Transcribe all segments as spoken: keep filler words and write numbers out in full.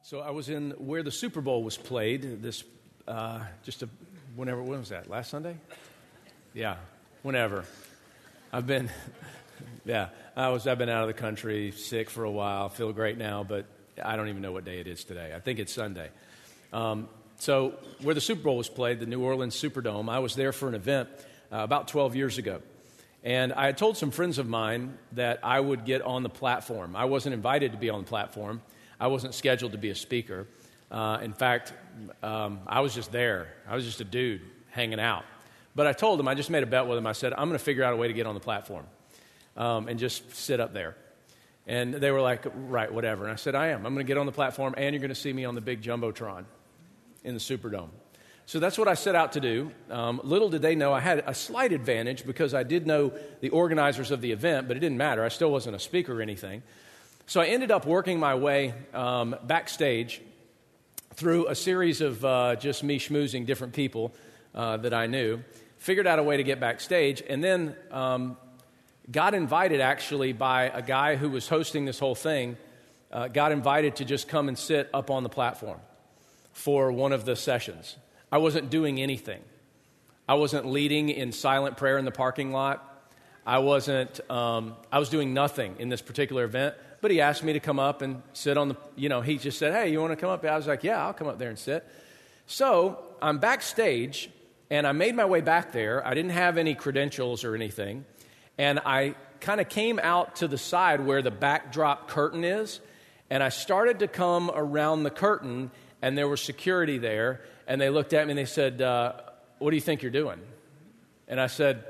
So I was in where the Super Bowl was played this, uh, just a, whenever, when was that, last Sunday? Yeah, whenever. I've been, yeah, I was, I've been out of the country, sick for a while, feel great now, but I don't even know what day it is today. I think it's Sunday. Um, so where the Super Bowl was played, the New Orleans Superdome, I was there for an event uh, about twelve years ago. And I had told some friends of mine that I would get on the platform. I wasn't invited to be on the platform. I wasn't scheduled to be a speaker. Uh, in fact, um, I was just there. I was just a dude hanging out. But I told them, I just made a bet with them. I said, I'm going to figure out a way to get on the platform um, and just sit up there. And they were like, right, whatever. And I said, I am. I'm going to get on the platform, and you're going to see me on the big Jumbotron in the Superdome. So that's what I set out to do. Um, little did they know I had a slight advantage because I did know the organizers of the event, but it didn't matter. I still wasn't a speaker or anything. So I ended up working my way um, backstage through a series of uh, just me schmoozing different people uh, that I knew, figured out a way to get backstage, and then um, got invited actually by a guy who was hosting this whole thing, uh, got invited to just come and sit up on the platform for one of the sessions. I wasn't doing anything. I wasn't leading in silent prayer in the parking lot. I wasn't, um, I was doing nothing in this particular event, but he asked me to come up and sit on the, you know, he just said, hey, you want to come up? I was like, yeah, I'll come up there and sit. So I'm backstage, and I made my way back there. I didn't have any credentials or anything, and I kind of came out to the side where the backdrop curtain is, and I started to come around the curtain, and there was security there, and they looked at me and they said, uh, what do you think you're doing? And I said,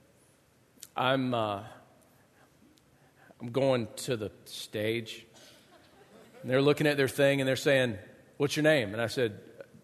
I'm uh, I'm going to the stage. And they're looking at their thing and they're saying, what's your name? And I said,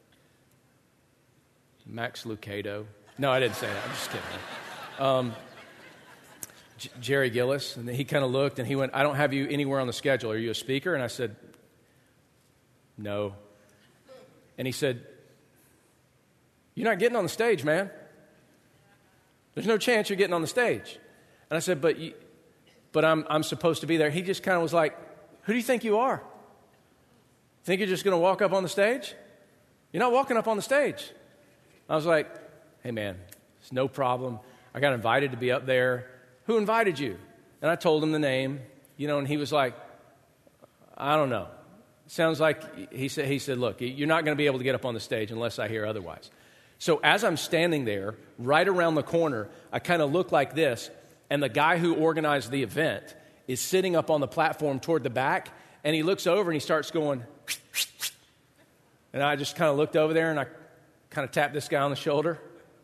Max Lucado. No, I didn't say that. I'm just kidding. Um, J- Jerry Gillis. And then he kind of looked and he went, I don't have you anywhere on the schedule. Are you a speaker? And I said, no. And he said, you're not getting on the stage, man. There's no chance you're getting on the stage. And I said, but you, but I'm I'm supposed to be there. He just kind of was like, who do you think you are? Think you're just going to walk up on the stage? You're not walking up on the stage. I was like, hey, man, it's no problem. I got invited to be up there. Who invited you? And I told him the name, you know, and he was like, I don't know. Sounds like, he said, he said, look, you're not going to be able to get up on the stage unless I hear otherwise. So as I'm standing there, right around the corner, I kind of look like this, and the guy who organized the event is sitting up on the platform toward the back, and he looks over and he starts going, and I just kind of looked over there, and I kind of tapped this guy on the shoulder.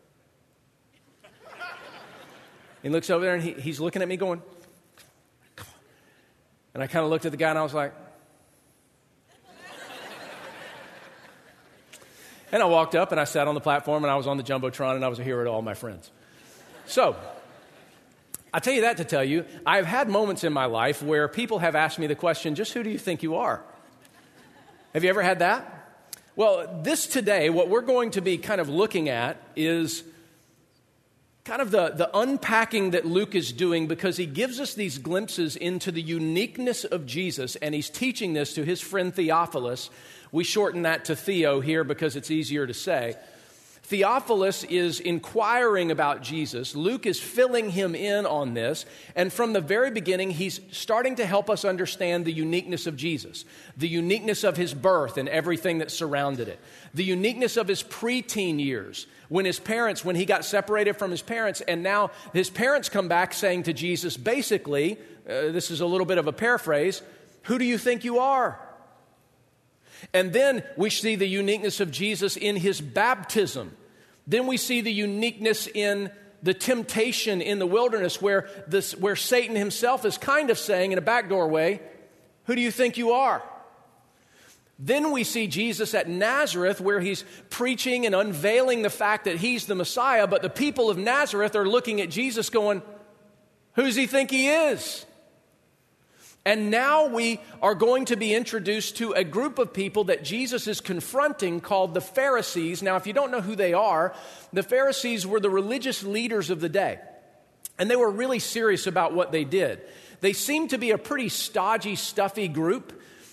He looks over there, and he, he's looking at me going, come on. And I kind of looked at the guy, and I was like, and I walked up and I sat on the platform and I was on the Jumbotron and I was a hero to all my friends. So, I tell you that to tell you, I've had moments in my life where people have asked me the question, just who do you think you are? Have you ever had that? Well, this today, what we're going to be kind of looking at is kind of the, the unpacking that Luke is doing, because he gives us these glimpses into the uniqueness of Jesus, and he's teaching this to his friend Theophilus. We shorten that to Theo here because it's easier to say. Theophilus is inquiring about Jesus. Luke is filling him in on this. And from the very beginning, he's starting to help us understand the uniqueness of Jesus, the uniqueness of his birth and everything that surrounded it, the uniqueness of his preteen years when his parents, when he got separated from his parents, and now his parents come back saying to Jesus, basically, uh, this is a little bit of a paraphrase, who do you think you are? And then we see the uniqueness of Jesus in his baptism. Then we see the uniqueness in the temptation in the wilderness where this, where Satan himself is kind of saying in a backdoor way, who do you think you are? Then we see Jesus at Nazareth where he's preaching and unveiling the fact that he's the Messiah, but the people of Nazareth are looking at Jesus going, who does he think he is? And now we are going to be introduced to a group of people that Jesus is confronting called the Pharisees. Now, if you don't know who they are, the Pharisees were the religious leaders of the day. And they were really serious about what they did. They seemed to be a pretty stodgy, stuffy group.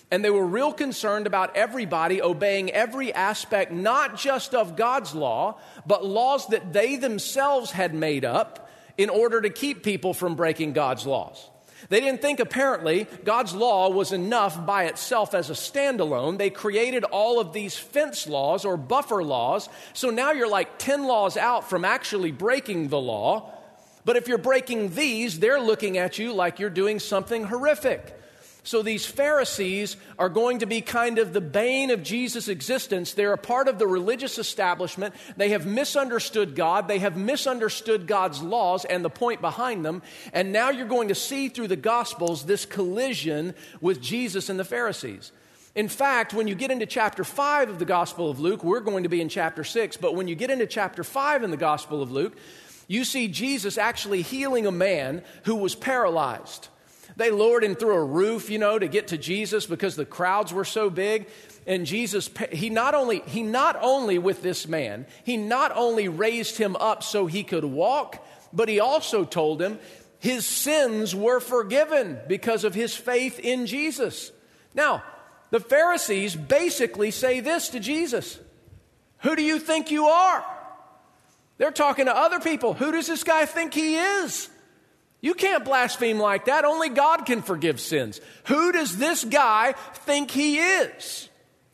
And they were real concerned about everybody obeying every aspect, not just of God's law, but laws that they themselves had made up in order to keep people from breaking God's laws. They didn't think, apparently, God's law was enough by itself as a standalone. They created all of these fence laws or buffer laws. So now you're like ten laws out from actually breaking the law. But if you're breaking these, they're looking at you like you're doing something horrific. So these Pharisees are going to be kind of the bane of Jesus' existence. They're a part of the religious establishment. They have misunderstood God. They have misunderstood God's laws and the point behind them. And now you're going to see through the Gospels this collision with Jesus and the Pharisees. In fact, when you get into chapter five of the Gospel of Luke, we're going to be in chapter six, but when you get into chapter five in the Gospel of Luke, you see Jesus actually healing a man who was paralyzed. They lowered him through a roof, you know, to get to Jesus because the crowds were so big. And Jesus, he not only, he not only with this man, he not only raised him up so he could walk, but he also told him his sins were forgiven because of his faith in Jesus. Now, the Pharisees basically say this to Jesus: who do you think you are? They're talking to other people. Who does this guy think he is? You can't blaspheme like that. Only God can forgive sins. Who does this guy think he is?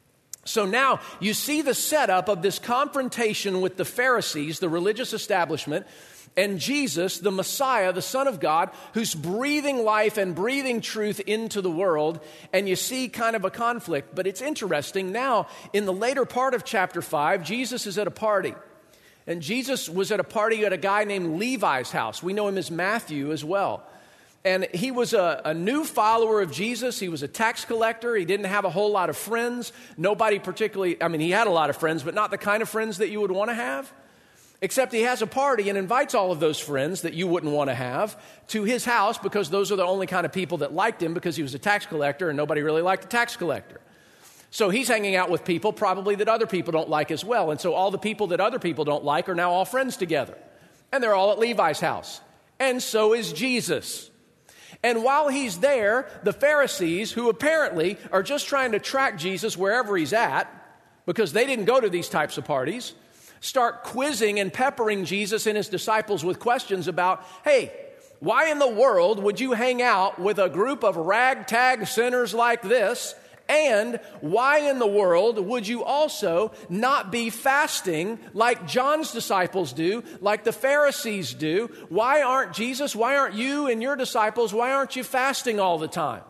So now you see the setup of this confrontation with the Pharisees, the religious establishment, and Jesus, the Messiah, the Son of God, who's breathing life and breathing truth into the world. And you see kind of a conflict. But it's interesting. Now, in the later part of chapter five, Jesus is at a party. And Jesus was at a party at a guy named Levi's house. We know him as Matthew as well. And he was a, a new follower of Jesus. He was a tax collector. He didn't have a whole lot of friends. Nobody particularly, I mean, he had a lot of friends, but not the kind of friends that you would want to have. Except he has a party and invites all of those friends that you wouldn't want to have to his house, because those are the only kind of people that liked him, because he was a tax collector and nobody really liked a tax collector. So he's hanging out with people probably that other people don't like as well. And so all the people that other people don't like are now all friends together. And they're all at Levi's house. And so is Jesus. And while he's there, the Pharisees, who apparently are just trying to track Jesus wherever he's at, because they didn't go to these types of parties, start quizzing and peppering Jesus and his disciples with questions about, hey, why in the world would you hang out with a group of ragtag sinners like this? And why in the world would you also not be fasting like John's disciples do, like the Pharisees do? Why aren't Jesus, why aren't you and your disciples, why aren't you fasting all the time?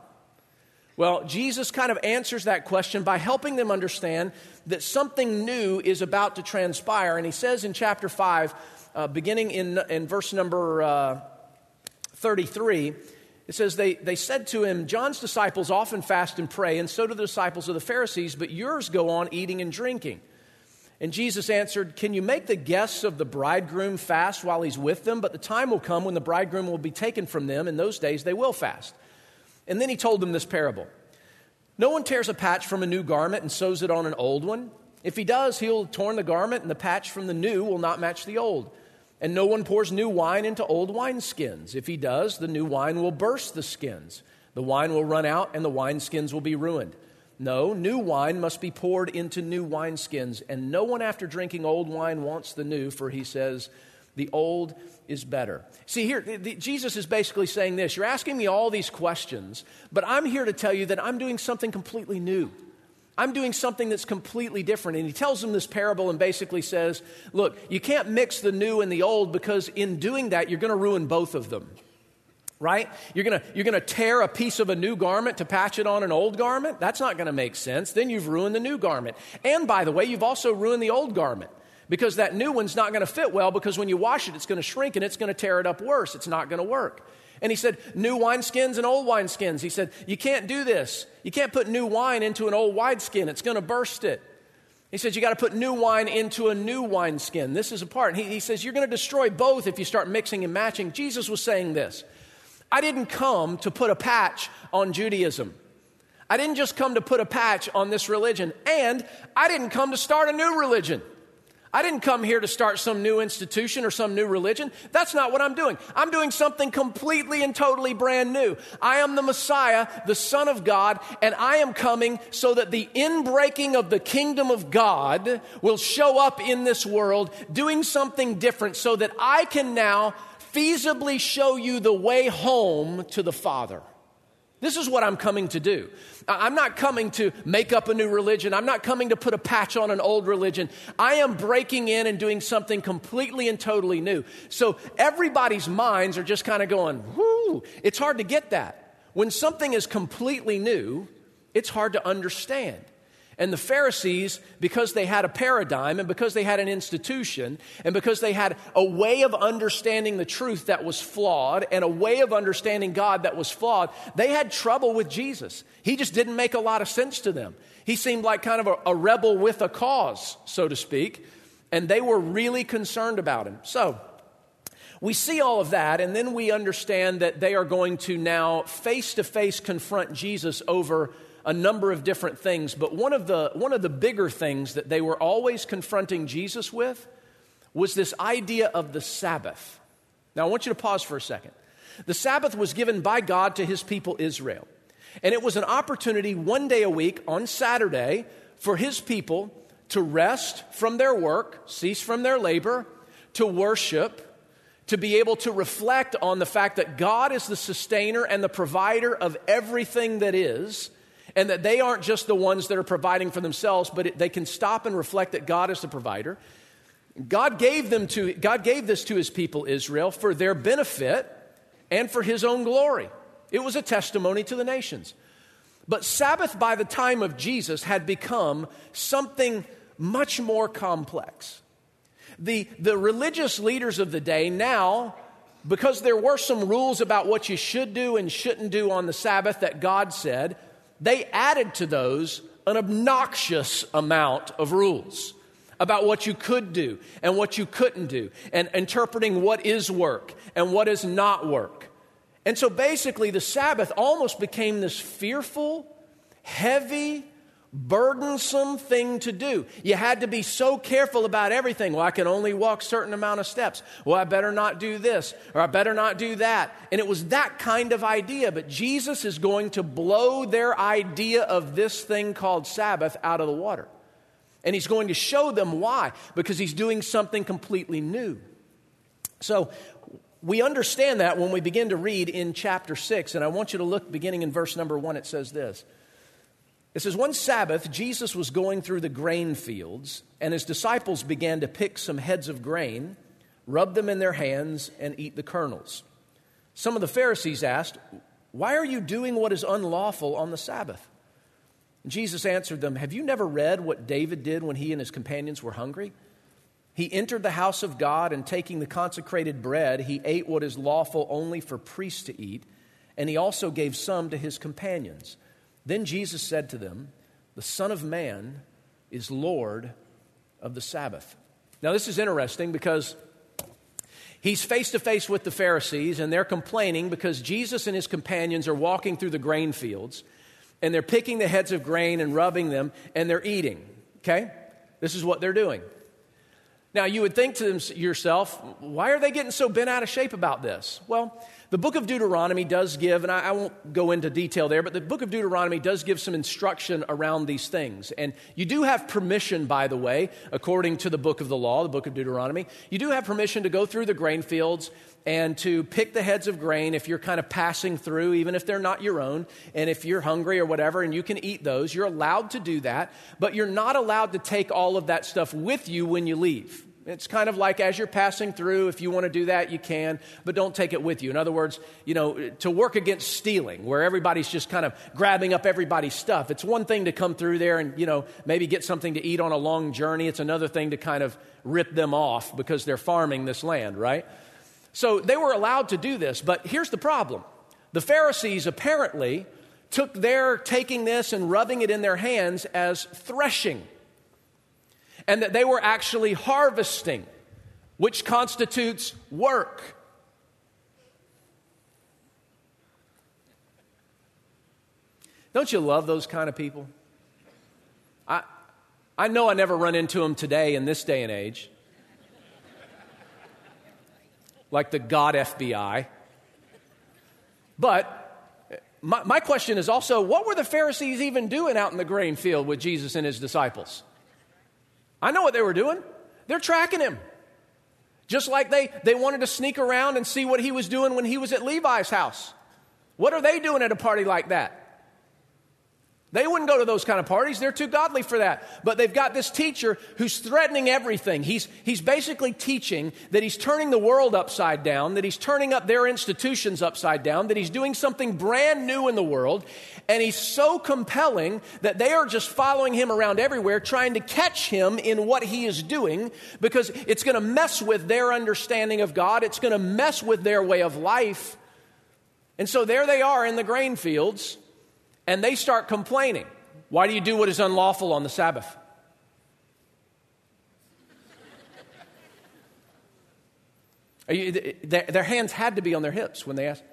Well, Jesus kind of answers that question by helping them understand that something new is about to transpire. And he says in chapter five, uh, beginning in, in verse number uh, thirty-three, it says, they, they said to him, John's disciples often fast and pray, and so do the disciples of the Pharisees, but yours go on eating and drinking. And Jesus answered, can you make the guests of the bridegroom fast while he's with them? But the time will come when the bridegroom will be taken from them. In those days they will fast. And then he told them this parable. No one tears a patch from a new garment and sews it on an old one. If he does, he'll torn the garment, and the patch from the new will not match the old. And no one pours new wine into old wineskins. If he does, the new wine will burst the skins. The wine will run out, and the wineskins will be ruined. No, new wine must be poured into new wineskins. And no one after drinking old wine wants the new, for he says, the old is better. See, here, the, Jesus is basically saying this. You're asking me all these questions, but I'm here to tell you that I'm doing something completely new. I'm doing something that's completely different. And he tells them this parable and basically says, look, you can't mix the new and the old, because in doing that, you're going to ruin both of them, right? You're going to you're going to tear a piece of a new garment to patch it on an old garment. That's not going to make sense. Then you've ruined the new garment. And by the way, you've also ruined the old garment, because that new one's not going to fit well, because when you wash it, it's going to shrink and it's going to tear it up worse. It's not going to work. And he said, new wineskins and old wineskins. He said, you can't do this. You can't put new wine into an old wineskin. It's going to burst it. He says, you got to put new wine into a new wineskin. This is a part. He, he says, you're going to destroy both if you start mixing and matching. Jesus was saying this. I didn't come to put a patch on Judaism. I didn't just come to put a patch on this religion. And I didn't come to start a new religion. I didn't come here to start some new institution or some new religion. That's not what I'm doing. I'm doing something completely and totally brand new. I am the Messiah, the Son of God, and I am coming so that the inbreaking of the kingdom of God will show up in this world, doing something different so that I can now feasibly show you the way home to the Father. This is what I'm coming to do. I'm not coming to make up a new religion. I'm not coming to put a patch on an old religion. I am breaking in and doing something completely and totally new. So everybody's minds are just kind of going, whoo, it's hard to get that. When something is completely new, it's hard to understand. And the Pharisees, because they had a paradigm and because they had an institution and because they had a way of understanding the truth that was flawed and a way of understanding God that was flawed, they had trouble with Jesus. He just didn't make a lot of sense to them. He seemed like kind of a, a rebel with a cause, so to speak, and they were really concerned about him. So we see all of that, and then we understand that they are going to now face-to-face confront Jesus over a number of different things, but one of the one of the bigger things that they were always confronting Jesus with was this idea of the Sabbath. Now, I want you to pause for a second. The Sabbath was given by God to his people Israel, and it was an opportunity one day a week on Saturday for his people to rest from their work, cease from their labor, to worship, to be able to reflect on the fact that God is the sustainer and the provider of everything that is, and that they aren't just the ones that are providing for themselves, but it, they can stop and reflect that God is the provider. God gave them to God gave this to his people Israel for their benefit and for his own glory. It was a testimony to the nations. But Sabbath by the time of Jesus had become something much more complex. The, the religious leaders of the day now, because there were some rules about what you should do and shouldn't do on the Sabbath that God said, they added to those an obnoxious amount of rules about what you could do and what you couldn't do, and interpreting what is work and what is not work. And so basically the Sabbath almost became this fearful, heavy, burdensome thing to do. You had to be so careful about everything. Well, I can only walk a certain amount of steps. Well, I better not do this, or I better not do that. And it was that kind of idea. But Jesus is going to blow their idea of this thing called Sabbath out of the water. And he's going to show them why. Because he's doing something completely new. So we understand that when we begin to read in chapter six. And I want you to look beginning in verse number one. It says this. It says, one Sabbath, Jesus was going through the grain fields, and his disciples began to pick some heads of grain, rub them in their hands, and eat the kernels. Some of the Pharisees asked, why are you doing what is unlawful on the Sabbath? And Jesus answered them, have you never read what David did when he and his companions were hungry? He entered the house of God, and taking the consecrated bread, he ate what is lawful only for priests to eat, and he also gave some to his companions. Then Jesus said to them, the Son of Man is Lord of the Sabbath. Now this is interesting because he's face to face with the Pharisees, and they're complaining because Jesus and his companions are walking through the grain fields, and they're picking the heads of grain and rubbing them, and they're eating. Okay? This is what they're doing. Now you would think to them, yourself, why are they getting so bent out of shape about this? Well, the book of Deuteronomy does give, and I, I won't go into detail there, but the book of Deuteronomy does give some instruction around these things. And you do have permission, by the way, according to the book of the law, the book of Deuteronomy, you do have permission to go through the grain fields and to pick the heads of grain if you're kind of passing through, even if they're not your own, and if you're hungry or whatever, and you can eat those. You're allowed to do that, but you're not allowed to take all of that stuff with you when you leave. It's kind of like as you're passing through, if you want to do that, you can, but don't take it with you. In other words, you know, to work against stealing, where everybody's just kind of grabbing up everybody's stuff. It's one thing to come through there and, you know, maybe get something to eat on a long journey. It's another thing to kind of rip them off because they're farming this land, right? So they were allowed to do this, but here's the problem. The Pharisees apparently took their taking this and rubbing it in their hands as threshing. And that they were actually harvesting, which constitutes work. Don't you love those kind of people? I I know I never run into them today in this day and age. Like the God F B I. But my, my question is also, what were the Pharisees even doing out in the grain field with Jesus and his disciples? I know what they were doing. They're tracking him. Just like they, they wanted to sneak around and see what he was doing when he was at Levi's house. What are they doing at a party like that? They wouldn't go to those kind of parties. They're too godly for that. But they've got this teacher who's threatening everything. He's, he's basically teaching that he's turning the world upside down, that he's turning up their institutions upside down, that he's doing something brand new in the world. And he's so compelling that they are just following him around everywhere, trying to catch him in what he is doing, because it's going to mess with their understanding of God. It's going to mess with their way of life. And so there they are in the grain fields. And they start complaining. Why do you do what is unlawful on the Sabbath? Are you, their, their hands had to be on their hips when they asked.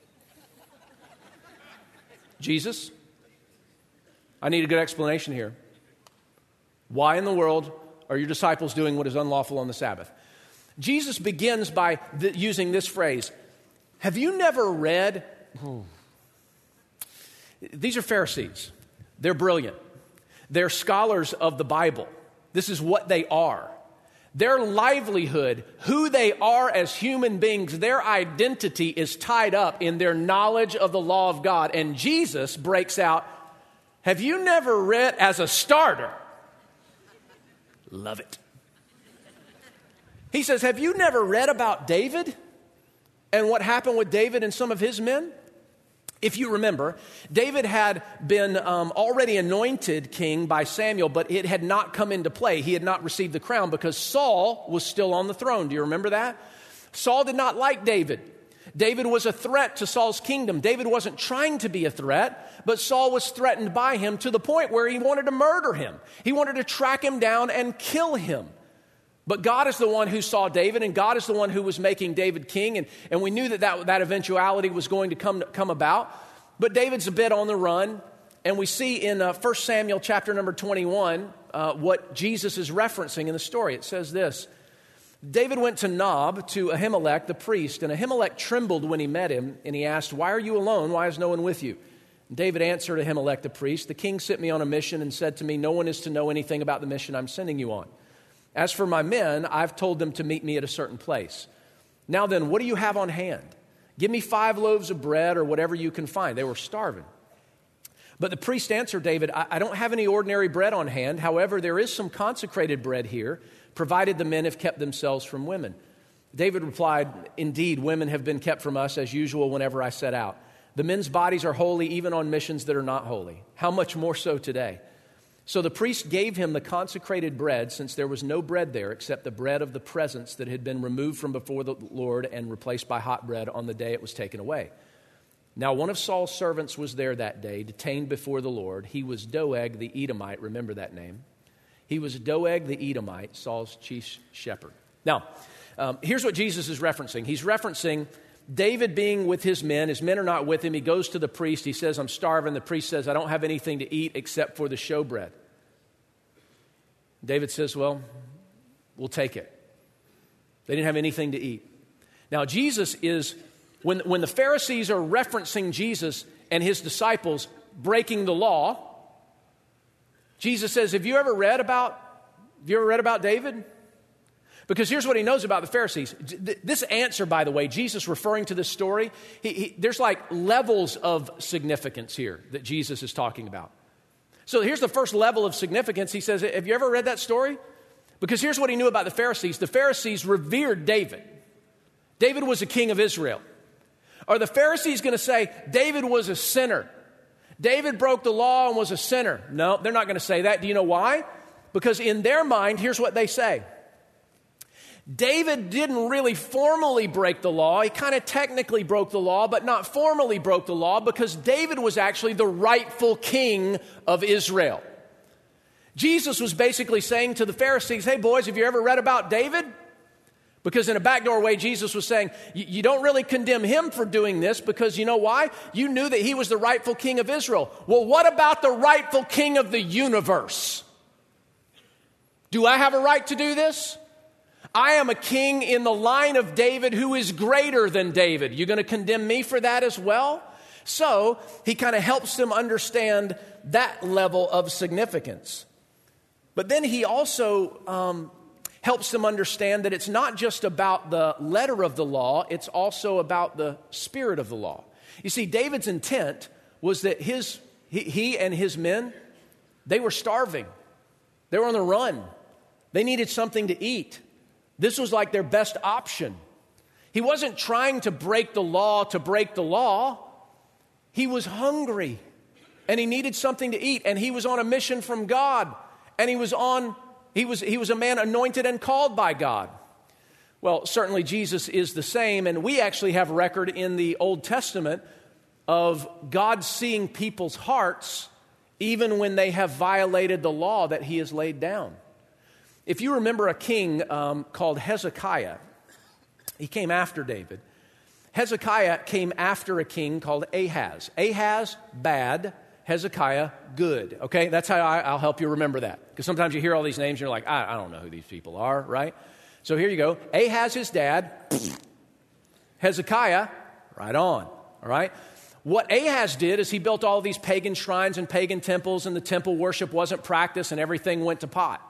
Jesus, I need a good explanation here. Why in the world are your disciples doing what is unlawful on the Sabbath? Jesus begins by th- using this phrase. Have you never read... Oh. These are Pharisees. They're brilliant. They're scholars of the Bible. This is what they are. Their livelihood, who they are as human beings, their identity is tied up in their knowledge of the law of God. And Jesus breaks out, have you never read, as a starter, love it. He says, have you never read about David and what happened with David and some of his men? If you remember, David had been um, already anointed king by Samuel, but it had not come into play. He had not received the crown because Saul was still on the throne. Do you remember that? Saul did not like David. David was a threat to Saul's kingdom. David wasn't trying to be a threat, but Saul was threatened by him to the point where he wanted to murder him. He wanted to track him down and kill him. But God is the one who saw David, and God is the one who was making David king, and, and we knew that, that that eventuality was going to come, come about. But David's a bit on the run, and we see in uh, First Samuel chapter number twenty-one uh, what Jesus is referencing in the story. It says this, David went to Nob, to Ahimelech the priest, and Ahimelech trembled when he met him, and he asked, why are you alone? Why is no one with you? And David answered Ahimelech the priest, the king sent me on a mission and said to me, no one is to know anything about the mission I'm sending you on. As for my men, I've told them to meet me at a certain place. Now then, what do you have on hand? Give me five loaves of bread or whatever you can find. They were starving. But the priest answered David, I, I don't have any ordinary bread on hand. However, there is some consecrated bread here, provided the men have kept themselves from women. David replied, indeed, women have been kept from us as usual whenever I set out. The men's bodies are holy even on missions that are not holy. How much more so today? So the priest gave him the consecrated bread, since there was no bread there except the bread of the presence that had been removed from before the Lord and replaced by hot bread on the day it was taken away. Now one of Saul's servants was there that day, detained before the Lord. He was Doeg the Edomite. Remember that name. He was Doeg the Edomite, Saul's chief shepherd. Now, um, here's what Jesus is referencing. He's referencing David being with his men. His men are not with him. He goes to the priest. He says, I'm starving. The priest says, I don't have anything to eat except for the showbread. David says, well, we'll take it. They didn't have anything to eat. Now, Jesus is, when, when the Pharisees are referencing Jesus and his disciples breaking the law, Jesus says, have you ever read about, have you ever read about David? Because here's what he knows about the Pharisees. This answer, by the way, Jesus referring to this story, he, he, there's like levels of significance here that Jesus is talking about. So here's the first level of significance. He says, have you ever read that story? Because here's what he knew about the Pharisees. The Pharisees revered David. David was a king of Israel. Are the Pharisees going to say, David was a sinner? David broke the law and was a sinner? No, they're not going to say that. Do you know why? Because in their mind, here's what they say. David didn't really formally break the law. He kind of technically broke the law, but not formally broke the law, because David was actually the rightful king of Israel. Jesus was basically saying to the Pharisees, hey boys, have you ever read about David? Because in a backdoor way, Jesus was saying, you don't really condemn him for doing this, because you know why? You knew that he was the rightful king of Israel. Well, what about the rightful king of the universe? Do I have a right to do this? I am a king in the line of David who is greater than David. You're going to condemn me for that as well? So he kind of helps them understand that level of significance. But then he also um, helps them understand that it's not just about the letter of the law, it's also about the spirit of the law. You see, David's intent was that his he, he and his men, they were starving. They were on the run. They needed something to eat. This was like their best option. He wasn't trying to break the law to break the law. He was hungry, and he needed something to eat, and he was on a mission from God, and he was on he was he was a man anointed and called by God. Well, certainly Jesus is the same, and we actually have record in the Old Testament of God seeing people's hearts even when they have violated the law that he has laid down. If you remember a king um, called Hezekiah, he came after David. Hezekiah came after a king called Ahaz. Ahaz, bad. Hezekiah, good. Okay, that's how I, I'll help you remember that. Because sometimes you hear all these names and you're like, I, I don't know who these people are, right? So here you go. Ahaz, his dad. Hezekiah, right on, all right? What Ahaz did is he built all these pagan shrines and pagan temples, and the temple worship wasn't practiced, and everything went to pot.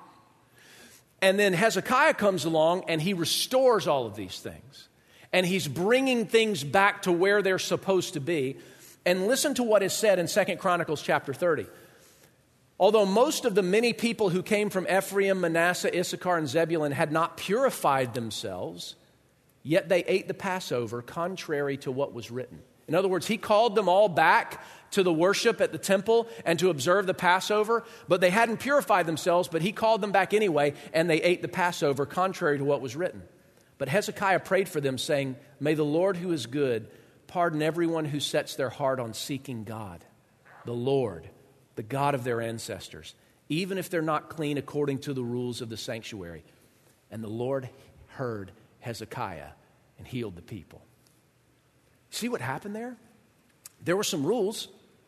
And then Hezekiah comes along, and he restores all of these things. And he's bringing things back to where they're supposed to be. And listen to what is said in Second Chronicles chapter thirty. Although most of the many people who came from Ephraim, Manasseh, Issachar, and Zebulun had not purified themselves, yet they ate the Passover contrary to what was written. In other words, he called them all back to the worship at the temple and to observe the Passover, but they hadn't purified themselves, but he called them back anyway, and they ate the Passover contrary to what was written. But Hezekiah prayed for them, saying, "May the Lord who is good pardon everyone who sets their heart on seeking God, the Lord, the God of their ancestors, even if they're not clean according to the rules of the sanctuary." And the Lord heard Hezekiah and healed the people. See what happened there? There were some rules,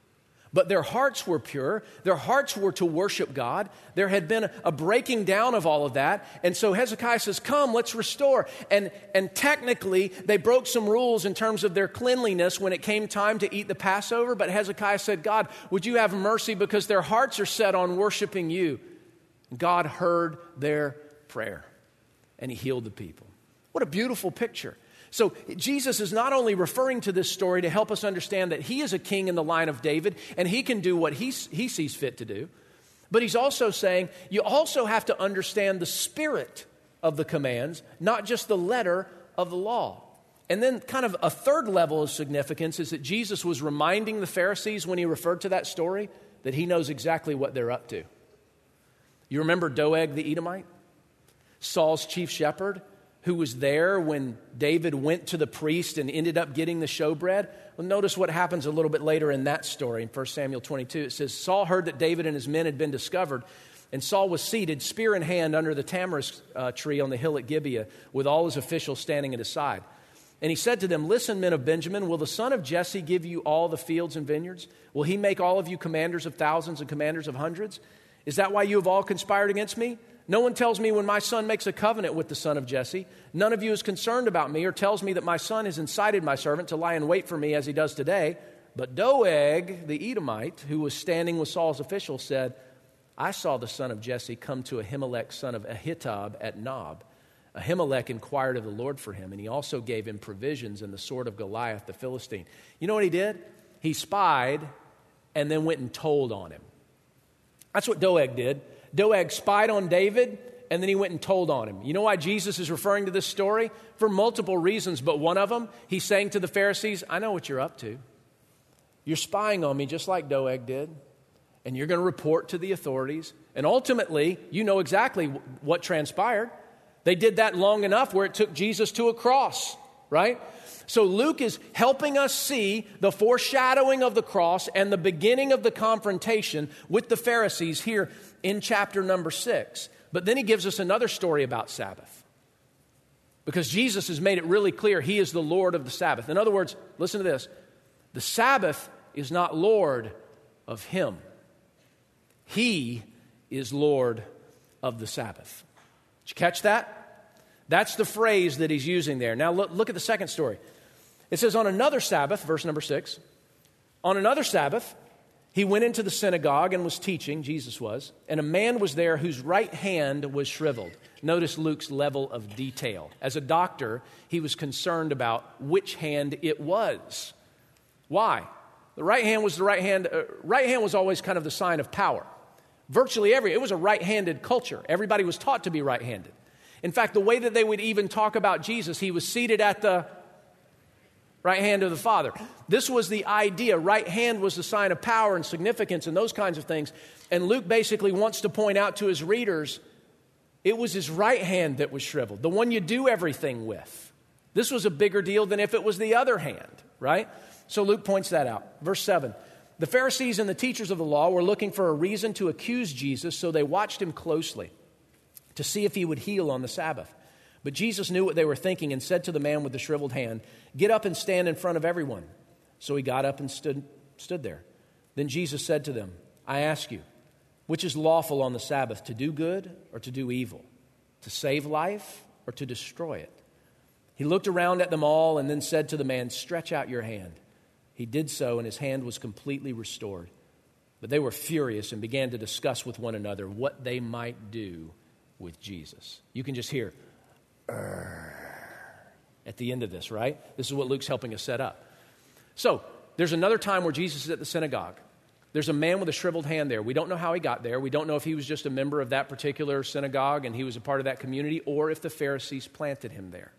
but their hearts were pure. Their hearts were to worship God. There had been a breaking down of all of that. And so Hezekiah says, come, let's restore. And, and technically, they broke some rules in terms of their cleanliness when it came time to eat the Passover. But Hezekiah said, God, would you have mercy because their hearts are set on worshiping you. And God heard their prayer, and he healed the people. What a beautiful picture. So Jesus is not only referring to this story to help us understand that he is a king in the line of David and he can do what he, he sees fit to do, but he's also saying you also have to understand the spirit of the commands, not just the letter of the law. And then kind of a third level of significance is that Jesus was reminding the Pharisees when he referred to that story that he knows exactly what they're up to. You remember Doeg the Edomite, Saul's chief shepherd, who was there when David went to the priest and ended up getting the showbread? Well, notice what happens a little bit later in that story in First Samuel twenty-two. It says, Saul heard that David and his men had been discovered, and Saul was seated, spear in hand, under the tamarisk uh, tree on the hill at Gibeah, with all his officials standing at his side. And he said to them, listen, men of Benjamin, will the son of Jesse give you all the fields and vineyards? Will he make all of you commanders of thousands and commanders of hundreds? Is that why you have all conspired against me? No one tells me when my son makes a covenant with the son of Jesse. None of you is concerned about me or tells me that my son has incited my servant to lie in wait for me as he does today. But Doeg, the Edomite, who was standing with Saul's officials, said, I saw the son of Jesse come to Ahimelech, son of Ahitub, at Nob. Ahimelech inquired of the Lord for him, and he also gave him provisions and the sword of Goliath the Philistine. You know what he did? He spied and then went and told on him. That's what Doeg did. Doeg spied on David, and then he went and told on him. You know why Jesus is referring to this story? For multiple reasons, but one of them, he's saying to the Pharisees, I know what you're up to. You're spying on me just like Doeg did, and you're going to report to the authorities, and ultimately, you know exactly what transpired. They did that long enough where it took Jesus to a cross, right? So Luke is helping us see the foreshadowing of the cross and the beginning of the confrontation with the Pharisees here in chapter number six. But then he gives us another story about Sabbath, because Jesus has made it really clear he is the Lord of the Sabbath. In other words, listen to this. The Sabbath is not Lord of him. He is Lord of the Sabbath. Did you catch that? That's the phrase that he's using there. Now look, look at the second story. It says, on another Sabbath, verse number six, on another Sabbath, he went into the synagogue and was teaching, Jesus was, and a man was there whose right hand was shriveled. Notice Luke's level of detail. As a doctor, he was concerned about which hand it was. Why? The right hand was the right hand. Uh, right hand was always kind of the sign of power. Virtually every, it was a right-handed culture. Everybody was taught to be right-handed. In fact, the way that they would even talk about Jesus, he was seated at the right hand of the Father. This was the idea. Right hand was the sign of power and significance and those kinds of things. And Luke basically wants to point out to his readers, it was his right hand that was shriveled, the one you do everything with. This was a bigger deal than if it was the other hand, right? So Luke points that out. Verse seven, the Pharisees and the teachers of the law were looking for a reason to accuse Jesus, so they watched him closely to see if he would heal on the Sabbath. But Jesus knew what they were thinking and said to the man with the shriveled hand, get up and stand in front of everyone. So he got up and stood, stood there. Then Jesus said to them, I ask you, which is lawful on the Sabbath, to do good or to do evil, to save life or to destroy it? He looked around at them all and then said to the man, stretch out your hand. He did so, and his hand was completely restored. But they were furious and began to discuss with one another what they might do with Jesus. You can just hear at the end of this, right? This is what Luke's helping us set up. So, there's another time where Jesus is at the synagogue. There's a man with a shriveled hand there. We don't know how he got there. We don't know if he was just a member of that particular synagogue and he was a part of that community, or if the Pharisees planted him there.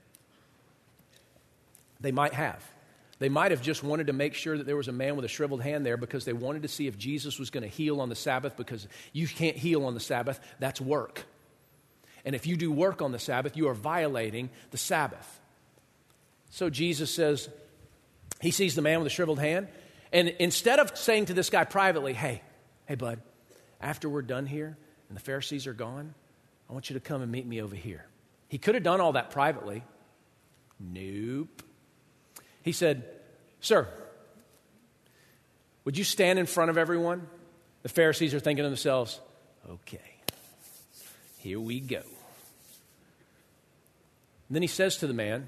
They might have. They might have just wanted to make sure that there was a man with a shriveled hand there because they wanted to see if Jesus was going to heal on the Sabbath, because you can't heal on the Sabbath. That's work. And if you do work on the Sabbath, you are violating the Sabbath. So Jesus says, he sees the man with the shriveled hand, and instead of saying to this guy privately, hey, hey, bud, after we're done here and the Pharisees are gone, I want you to come and meet me over here. He could have done all that privately. Nope. He said, sir, would you stand in front of everyone? The Pharisees are thinking to themselves, okay, here we go. And then he says to the man,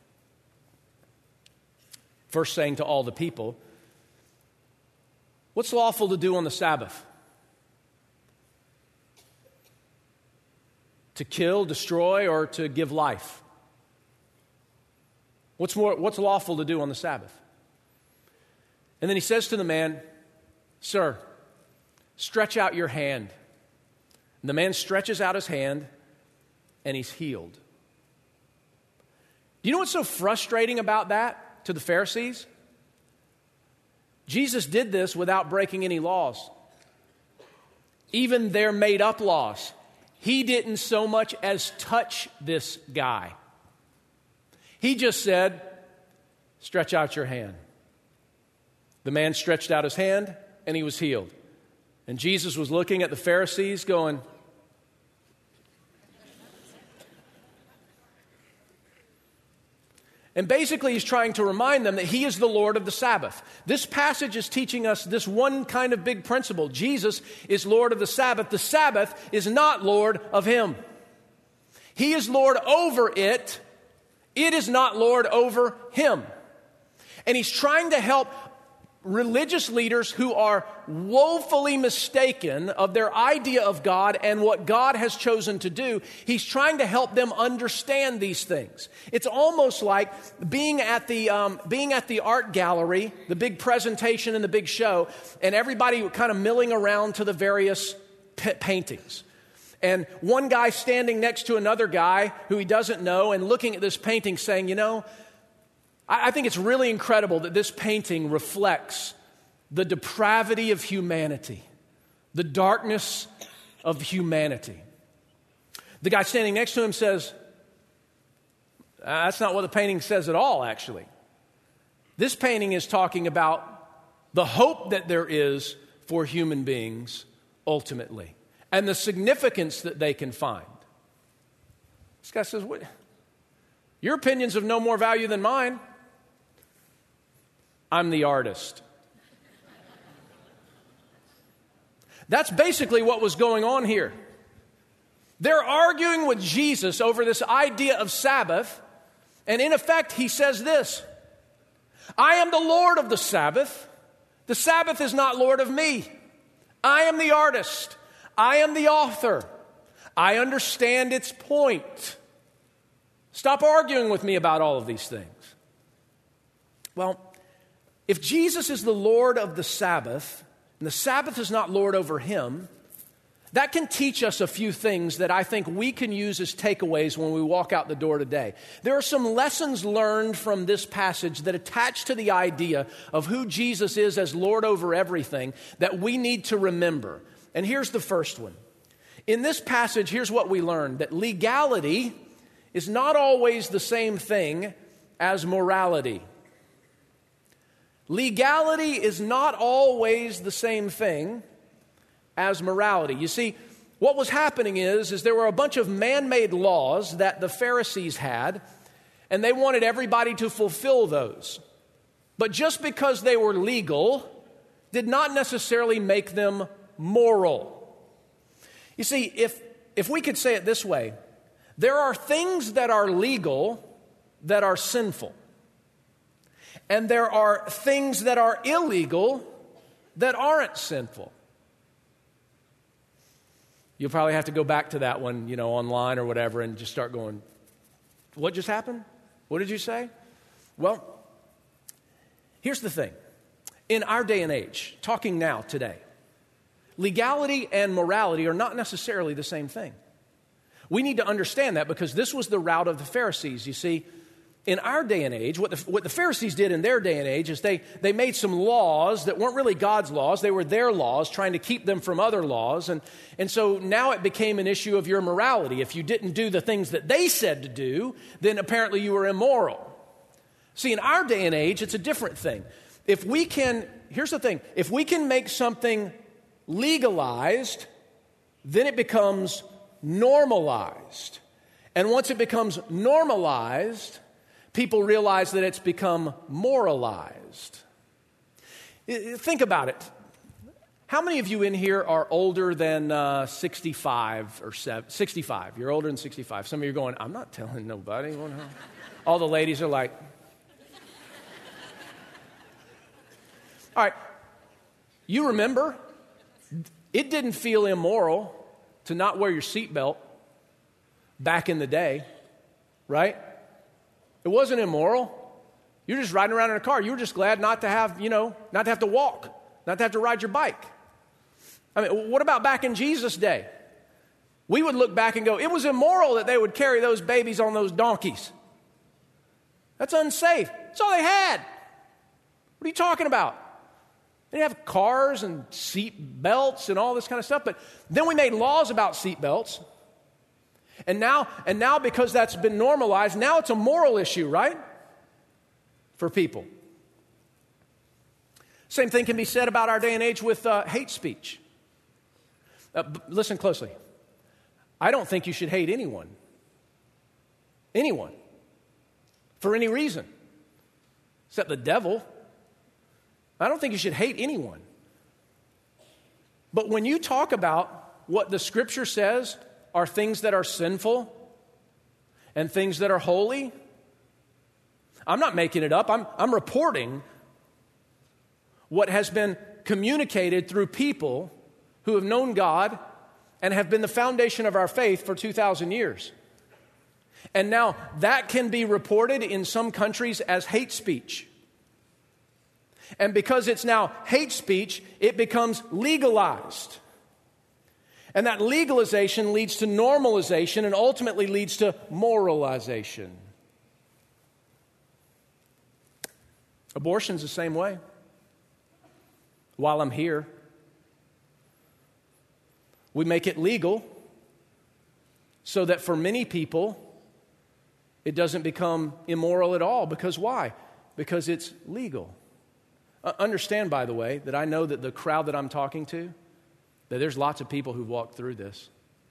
first saying to all the people, what's lawful to do on the Sabbath? To kill, destroy, or to give life? What's more, what's lawful to do on the Sabbath? And then he says to the man, sir, stretch out your hand. And the man stretches out his hand, and he's healed. Do you know what's so frustrating about that to the Pharisees? Jesus did this without breaking any laws, even their made-up laws. He didn't so much as touch this guy. He just said, stretch out your hand. The man stretched out his hand, and he was healed. And Jesus was looking at the Pharisees going, and basically he's trying to remind them that he is the Lord of the Sabbath. This passage is teaching us this one kind of big principle. Jesus is Lord of the Sabbath. The Sabbath is not Lord of him. He is Lord over it. It is not Lord over him. And he's trying to help religious leaders who are woefully mistaken of their idea of God and what God has chosen to do. He's trying to help them understand these things. It's almost like being at the um, being at the art gallery, the big presentation and the big show, and everybody kind of milling around to the various p- paintings. And one guy standing next to another guy who he doesn't know and looking at this painting saying, you know, I think it's really incredible that this painting reflects the depravity of humanity, the darkness of humanity. The guy standing next to him says, that's not what the painting says at all, actually. This painting is talking about the hope that there is for human beings ultimately and the significance that they can find. This guy says, what? Your opinion's of no more value than mine. I'm the artist. That's basically what was going on here. They're arguing with Jesus over this idea of Sabbath, and in effect, he says this: I am the Lord of the Sabbath. The Sabbath is not Lord of me. I am the artist. I am the author. I understand its point. Stop arguing with me about all of these things. Well, if Jesus is the Lord of the Sabbath, and the Sabbath is not Lord over him, that can teach us a few things that I think we can use as takeaways when we walk out the door today. There are some lessons learned from this passage that attach to the idea of who Jesus is as Lord over everything that we need to remember. And here's the first one. In this passage, here's what we learned: that legality is not always the same thing as morality. Legality is not always the same thing as morality. You see, what was happening is, is there were a bunch of man-made laws that the Pharisees had, and they wanted everybody to fulfill those. But just because they were legal did not necessarily make them moral. You see, if, if we could say it this way, there are things that are legal that are sinful. And there are things that are illegal that aren't sinful. You'll probably have to go back to that one, you know, online or whatever, and just start going, what just happened? What did you say? Well, here's the thing. In our day and age, talking now, today, legality and morality are not necessarily the same thing. We need to understand that because this was the route of the Pharisees. You see, in our day and age, what the, what the Pharisees did in their day and age is they, they made some laws that weren't really God's laws. They were their laws, trying to keep them from other laws. And, and so now it became an issue of your morality. If you didn't do the things that they said to do, then apparently you were immoral. See, in our day and age, it's a different thing. If we can, here's the thing, if we can make something legalized, then it becomes normalized. And once it becomes normalized, people realize that it's become moralized. Think about it. How many of you in here are older than uh, sixty-five or seven, sixty-five? You're older than sixty-five. Some of you are going, I'm not telling nobody. All the ladies are like, all right. You remember, it didn't feel immoral to not wear your seatbelt back in the day, right? It wasn't immoral. You're just riding around in a car. You were just glad not to have, you know, not to have to walk, not to have to ride your bike. I mean, what about back in Jesus' day? We would look back and go, it was immoral that they would carry those babies on those donkeys. That's unsafe. That's all they had. What are you talking about? They didn't have cars and seat belts and all this kind of stuff. But then we made laws about seat belts. And now, and now because that's been normalized, now it's a moral issue, right? For people. Same thing can be said about our day and age with uh, hate speech. Uh, b- listen closely. I don't think you should hate anyone. Anyone. For any reason. Except the devil. I don't think you should hate anyone. But when you talk about what the Scripture says are things that are sinful and things that are holy, I'm not making it up. I'm, I'm reporting what has been communicated through people who have known God and have been the foundation of our faith for two thousand years. And now that can be reported in some countries as hate speech. And because it's now hate speech, it becomes legalized. And that legalization leads to normalization and ultimately leads to moralization. Abortion's the same way. While I'm here, we make it legal so that for many people, it doesn't become immoral at all. Because why? Because it's legal. Uh, understand, by the way, that I know that the crowd that I'm talking to, that there's lots of people who've walked through this.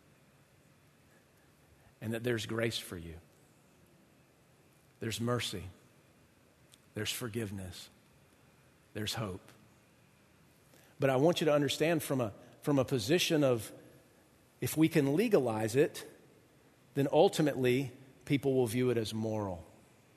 And that there's grace for you. There's mercy. There's forgiveness. There's hope. But I want you to understand from a, from a position of If we can legalize it, then ultimately people will view it as moral.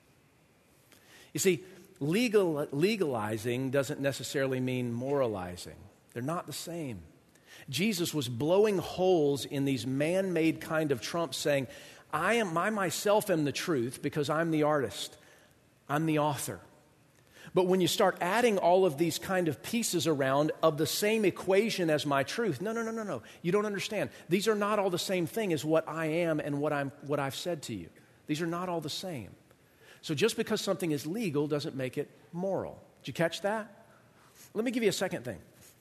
You see, legal, legalizing doesn't necessarily mean moralizing. They're not the same. Jesus was blowing holes in these man-made kind of trumps, saying, I am I myself am the truth because I'm the artist. I'm the author. But when you start adding all of these kind of pieces around of the same equation as my truth, no, no, no, no, no. You don't understand. These are not all the same thing as what I am and what I'm what I've said to you. These are not all the same. So just because something is legal doesn't make it moral. Did you catch that? Let me give you a second thing.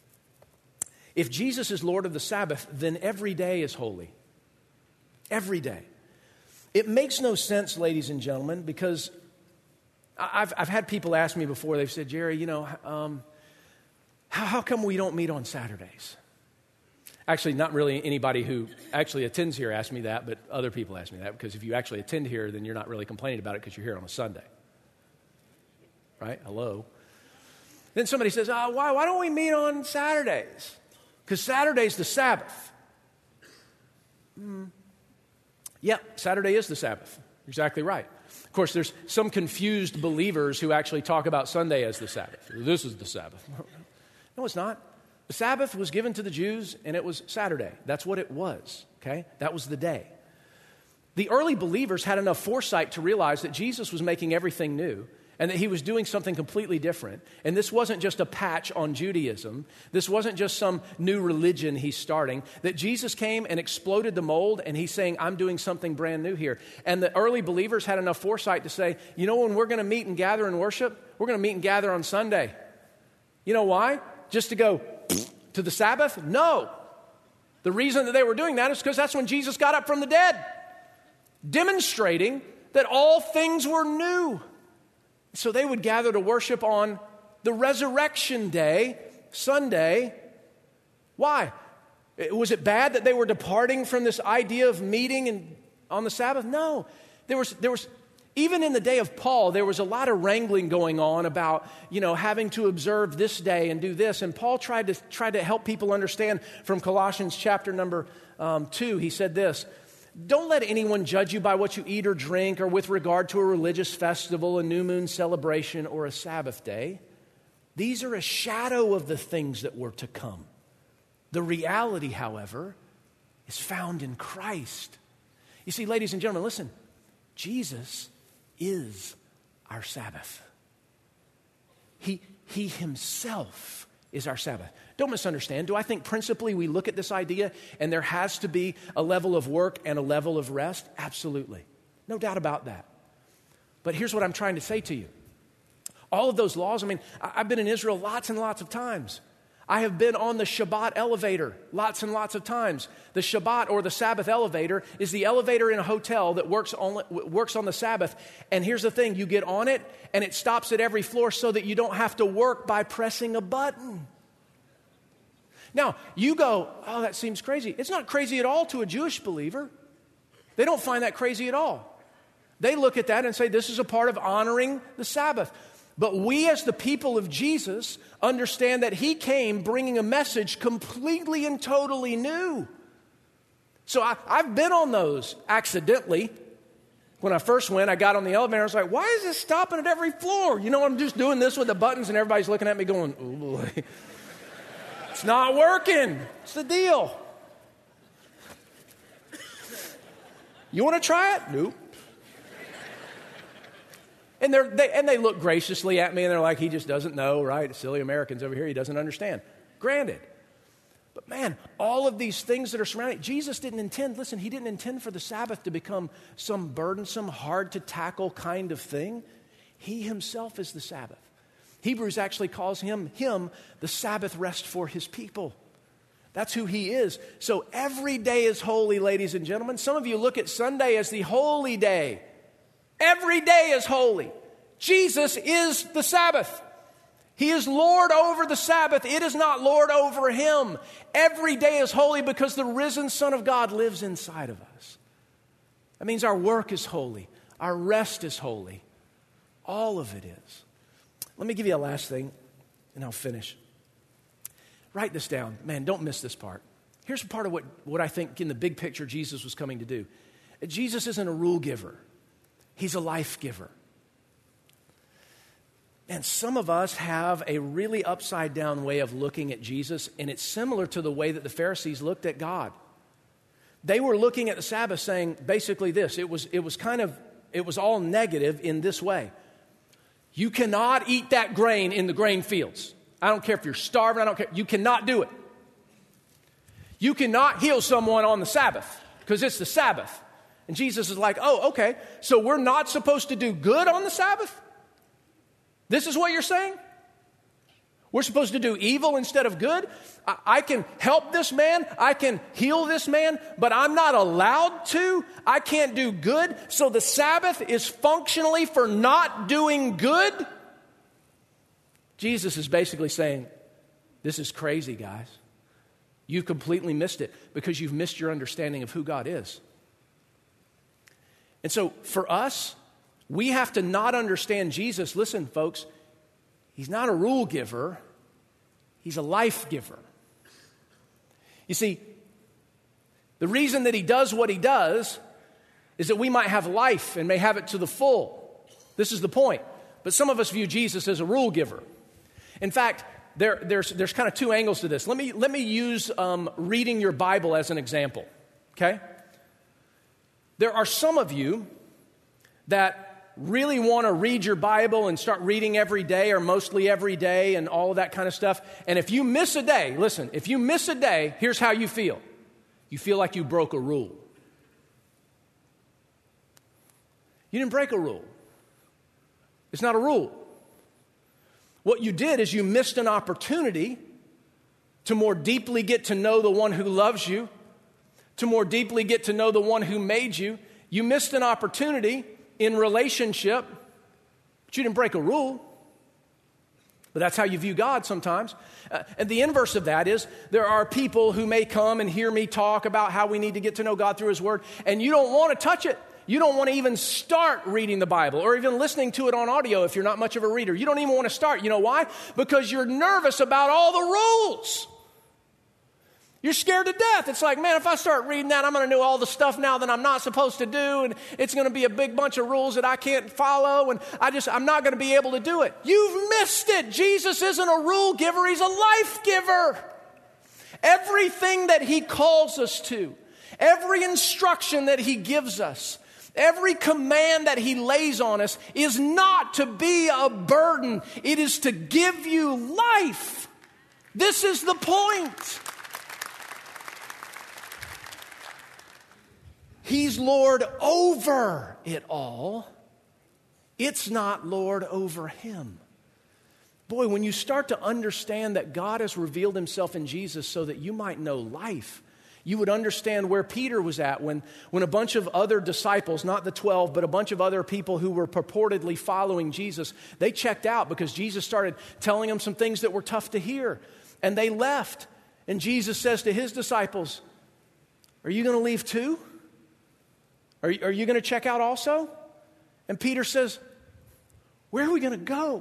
If Jesus is Lord of the Sabbath, then every day is holy. Every day. It makes no sense, ladies and gentlemen, because I've, I've had people ask me before, they've said, Jerry, you know, um, how, how come we don't meet on Saturdays? Actually, not really anybody who actually attends here asked me that, but other people ask me that, because if you actually attend here, then you're not really complaining about it because you're here on a Sunday. Right? Hello. Then somebody says, oh, why, why don't we meet on Saturdays? Because Saturday's the Sabbath. Mm. Yeah, Saturday is the Sabbath. Exactly right. Of course, there's some confused believers who actually talk about Sunday as the Sabbath. This is the Sabbath. No, it's not. The Sabbath was given to the Jews, and it was Saturday. That's what it was, okay? That was the day. The early believers had enough foresight to realize that Jesus was making everything new and that he was doing something completely different. And this wasn't just a patch on Judaism. This wasn't just some new religion he's starting. That Jesus came and exploded the mold, and he's saying, I'm doing something brand new here. And the early believers had enough foresight to say, you know, when we're going to meet and gather and worship, we're going to meet and gather on Sunday. You know why? Just to go to the Sabbath? No. The reason that they were doing that is because that's when Jesus got up from the dead, demonstrating that all things were new. So they would gather to worship on the resurrection day, Sunday. Why? Was it bad that they were departing from this idea of meeting and on the Sabbath? No. There was, there was, even in the day of Paul, there was a lot of wrangling going on about, you know, having to observe this day and do this. And Paul tried to, tried to help people understand from Colossians chapter number um, two. He said this, don't let anyone judge you by what you eat or drink or with regard to a religious festival, a new moon celebration, or a Sabbath day. These are a shadow of the things that were to come. The reality, however, is found in Christ. You see, ladies and gentlemen, listen. Jesus is our Sabbath. He, he himself is our Sabbath. Don't misunderstand. Do I think principally we look at this idea and there has to be a level of work and a level of rest? Absolutely. No doubt about that. But here's what I'm trying to say to you. All of those laws, I mean, I've been in Israel lots and lots of times. I have been on the Shabbat elevator lots and lots of times. The Shabbat or the Sabbath elevator is the elevator in a hotel that works on, works on the Sabbath. And here's the thing, you get on it and it stops at every floor so that you don't have to work by pressing a button. Now, you go, oh, that seems crazy. It's not crazy at all to a Jewish believer. They don't find that crazy at all. They look at that and say, this is a part of honoring the Sabbath. But we as the people of Jesus understand that he came bringing a message completely and totally new. So I, I've been on those accidentally. When I first went, I got on the elevator. I was like, why is this stopping at every floor? You know, I'm just doing this with the buttons and everybody's looking at me going, oh boy. It's not working. It's the deal. You want to try it? Nope. And, they're, they and they look graciously at me and they're like, he just doesn't know, right? Silly Americans over here, he doesn't understand. Granted. But man, all of these things that are surrounding, Jesus didn't intend, listen, he didn't intend for the Sabbath to become some burdensome, hard to tackle kind of thing. He himself is the Sabbath. Hebrews actually calls him, him the Sabbath rest for his people. That's who he is. So every day is holy, ladies and gentlemen. Some of you look at Sunday as the holy day. Every day is holy. Jesus is the Sabbath. He is Lord over the Sabbath. It is not Lord over him. Every day is holy because the risen Son of God lives inside of us. That means our work is holy. Our rest is holy. All of it is. Let me give you a last thing, and I'll finish. Write this down. Man, don't miss this part. here's part of what, what I think in the big picture Jesus was coming to do. Jesus isn't a rule giver. He's a life giver. And some of us have a really upside down way of looking at Jesus, and it's similar to the way that the Pharisees looked at God. They were looking at the Sabbath saying basically this. It was, it was kind of, it was all negative in this way. You cannot eat that grain in the grain fields. I don't care if you're starving, I don't care. You cannot do it. You cannot heal someone on the Sabbath because it's the Sabbath. And Jesus is like, oh, okay, so we're not supposed to do good on the Sabbath? This is what you're saying? We're supposed to do evil instead of good? I, I can help this man, I can heal this man, but I'm not allowed to? I can't do good? So the Sabbath is functionally for not doing good? Jesus is basically saying, this is crazy, guys. You've completely missed it because you've missed your understanding of who God is. And so for us, we have to not understand Jesus. Listen, folks, he's not a rule giver. He's a life giver. You see, the reason that he does what he does is that we might have life and may have it to the full. This is the point. But some of us view Jesus as a rule giver. In fact, there, there's, there's kind of two angles to this. Let me, let me use um, reading your Bible as an example, okay? There are some of you that really want to read your Bible and start reading every day or mostly every day and all of that kind of stuff. And if you miss a day, listen, if you miss a day, here's how you feel. You feel like you broke a rule. You didn't break a rule. It's not a rule. What you did is you missed an opportunity to more deeply get to know the one who loves you, to more deeply get to know the one who made you. You missed an opportunity in relationship, but you didn't break a rule. But that's how you view God sometimes. Uh, and the inverse of that is there are people who may come and hear me talk about how we need to get to know God through His Word, and you don't want to touch it. You don't want to even start reading the Bible or even listening to it on audio if you're not much of a reader. You don't even want to start. You know why? Because you're nervous about all the rules. You're scared to death. It's like, man, if I start reading that, I'm going to know all the stuff now that I'm not supposed to do, and it's going to be a big bunch of rules that I can't follow, and I just, I'm not going to be able to do it. You've missed it. Jesus isn't a rule giver. He's a life giver. Everything that He calls us to, every instruction that He gives us, every command that He lays on us is not to be a burden. It is to give you life. This is the point. He's Lord over it all. It's not Lord over him. Boy, when you start to understand that God has revealed Himself in Jesus so that you might know life, you would understand where Peter was at when, when a bunch of other disciples, not the twelve, but a bunch of other people who were purportedly following Jesus, they checked out because Jesus started telling them some things that were tough to hear. And they left. And Jesus says to His disciples, are you going to leave too? Are, are you going to check out also? And Peter says, where are we going to go?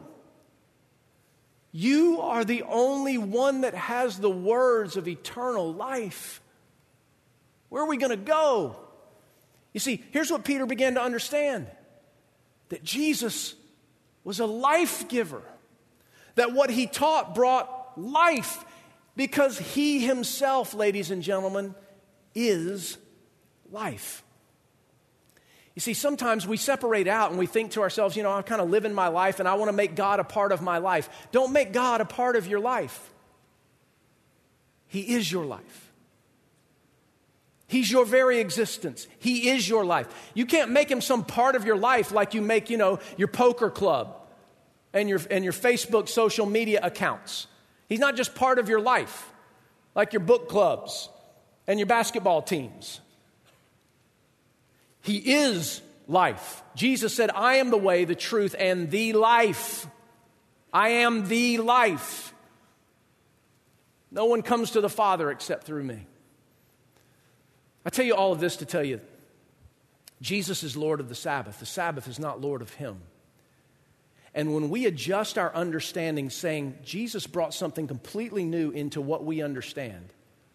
You are the only one that has the words of eternal life. Where are we going to go? You see, here's what Peter began to understand. That Jesus was a life giver. That what He taught brought life. Because He Himself, ladies and gentlemen, is life. You see, sometimes we separate out and we think to ourselves, you know, I'm kind of living my life and I want to make God a part of my life. Don't make God a part of your life. He is your life. He's your very existence. He is your life. You can't make Him some part of your life like you make, you know, your poker club and your, and your Facebook social media accounts. He's not just part of your life like your book clubs and your basketball teams. He is life. Jesus said, I am the way, the truth, and the life. I am the life. No one comes to the Father except through me. I tell you all of this to tell you, Jesus is Lord of the Sabbath. The Sabbath is not Lord of Him. And when we adjust our understanding, saying Jesus brought something completely new into what we understand,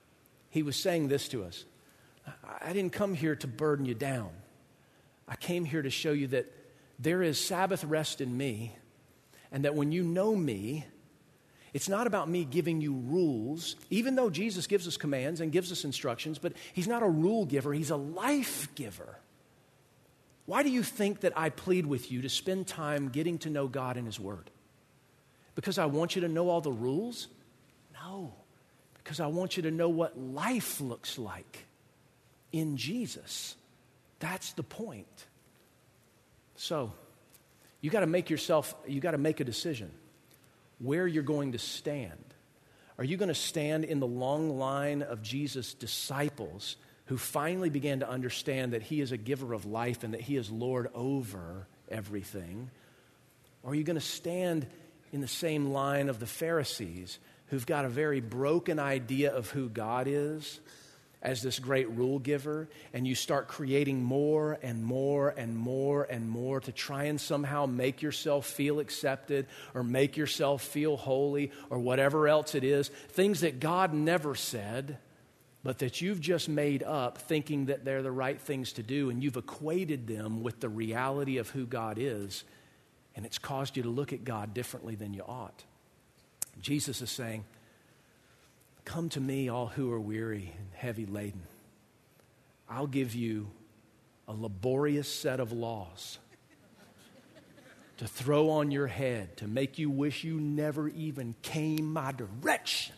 he was saying this to us. I didn't come here to burden you down. I came here to show you that there is Sabbath rest in me, and that when you know me, it's not about me giving you rules, even though Jesus gives us commands and gives us instructions, but he's not a rule giver, he's a life giver. Why do you think that I plead with you to spend time getting to know God and his word? Because I want you to know all the rules? No, because I want you to know what life looks like in Jesus. That's the point. So, you got to make yourself, you got to make a decision where you're going to stand. Are you going to stand in the long line of Jesus' disciples who finally began to understand that he is a giver of life and that he is Lord over everything? Or are you going to stand in the same line of the Pharisees who've got a very broken idea of who God is as this great rule giver, and you start creating more and more and more and more to try and somehow make yourself feel accepted or make yourself feel holy or whatever else it is, things that God never said, but that you've just made up thinking that they're the right things to do, and you've equated them with the reality of who God is, and it's caused you to look at God differently than you ought. Jesus is saying, come to me, all who are weary and heavy laden. I'll give you a laborious set of laws to throw on your head to make you wish you never even came my direction.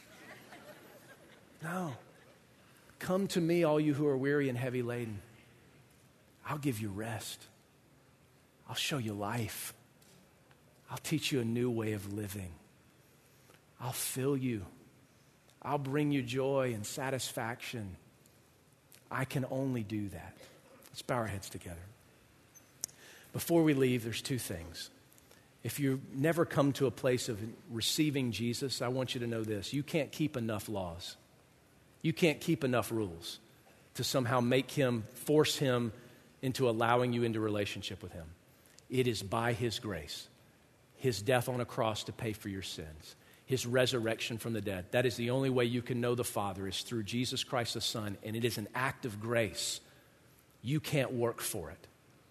No. Come to me, all you who are weary and heavy laden. I'll give you rest. I'll show you life. I'll teach you a new way of living. I'll fill you. I'll bring you joy and satisfaction. I can only do that. Let's bow our heads together. Before we leave, there's two things. If you've never come to a place of receiving Jesus, I want you to know this. You can't keep enough laws. You can't keep enough rules to somehow make him, force him into allowing you into relationship with him. It is by his grace, his death on a cross to pay for your sins, his resurrection from the dead. That is the only way you can know the Father, is through Jesus Christ the Son, and it is an act of grace. You can't work for it.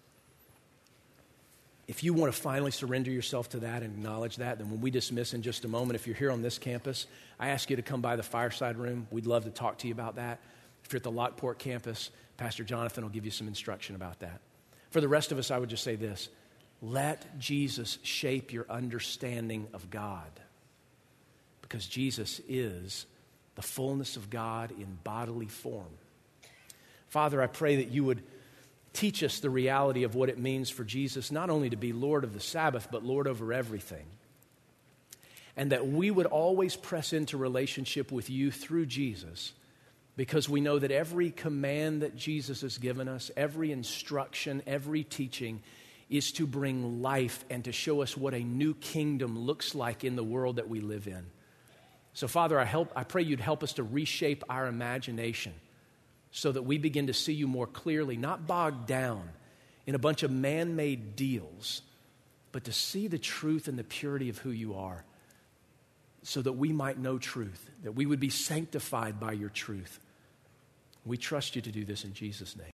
If you want to finally surrender yourself to that and acknowledge that, then when we dismiss in just a moment, if you're here on this campus, I ask you to come by the fireside room. We'd love to talk to you about that. If you're at the Lockport campus, Pastor Jonathan will give you some instruction about that. For the rest of us, I would just say this. Let Jesus shape your understanding of God, because Jesus is the fullness of God in bodily form. Father, I pray that you would teach us the reality of what it means for Jesus not only to be Lord of the Sabbath, but Lord over everything. And that we would always press into relationship with you through Jesus, because we know that every command that Jesus has given us, every instruction, every teaching is to bring life and to show us what a new kingdom looks like in the world that we live in. So, Father, I, help, I pray you'd help us to reshape our imagination so that we begin to see you more clearly, not bogged down in a bunch of man-made deals, but to see the truth and the purity of who you are, so that we might know truth, that we would be sanctified by your truth. We trust you to do this in Jesus' name.